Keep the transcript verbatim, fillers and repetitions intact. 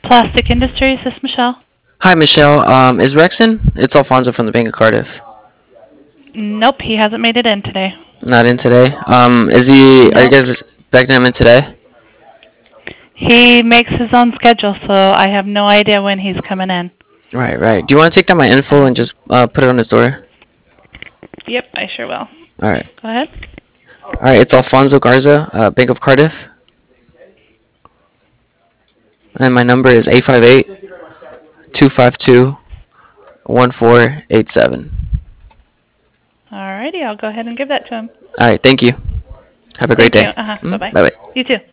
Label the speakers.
Speaker 1: Plastic Industries, this is Michelle.
Speaker 2: Hi, Michelle. Um, is Rex in? It's Alfonso from the Bank of Cardiff.
Speaker 1: Nope, he hasn't made it in today.
Speaker 2: Not in today. Um, is he? Are you
Speaker 1: Nope.
Speaker 2: guys expecting him in today?
Speaker 1: He makes his own schedule, so I have no idea when he's coming in.
Speaker 2: Right, right. Do you want to take down my info and just uh, put it on his door?
Speaker 1: Yep, I sure will.
Speaker 2: All right.
Speaker 1: Go ahead.
Speaker 2: All right. It's Alfonso Garza, uh, Bank of Cardiff, and my number is eight five eight, two five two, one four eight seven.
Speaker 1: Alrighty, I'll go ahead and give that to him.
Speaker 2: All right. Thank you. Have a great
Speaker 1: Thank you.
Speaker 2: day.
Speaker 1: Uh-huh.
Speaker 2: Mm,
Speaker 1: Bye-bye.
Speaker 2: bye bye.
Speaker 1: You too.